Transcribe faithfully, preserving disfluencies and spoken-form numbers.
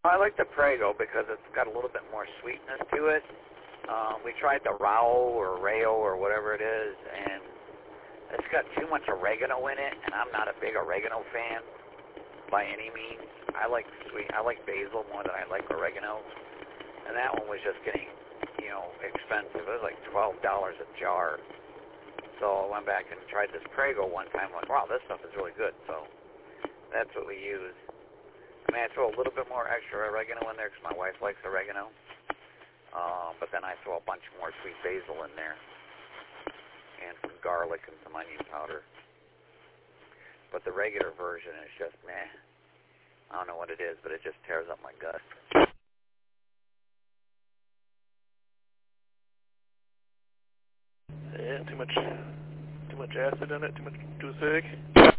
I like the Prego because it's got a little bit more sweetness to it. Um, we tried the Rao or Rayo or whatever it is, and it's got too much oregano in it, and I'm not a big oregano fan by any means. I like sweet. I like basil more than I like oregano, and that one was just getting, you know, expensive. It was like twelve dollars a jar. So I went back and tried this Prego one time. I'm like, wow, this stuff is really good. So that's what we use. I mean, I throw a little bit more extra oregano in there because my wife likes oregano. Uh, but then I throw a bunch more sweet basil in there. And some garlic and some onion powder. But the regular version is just meh. I don't know what it is, but it just tears up my gut. Yeah, too much, too much acid in it, too much, too acidic.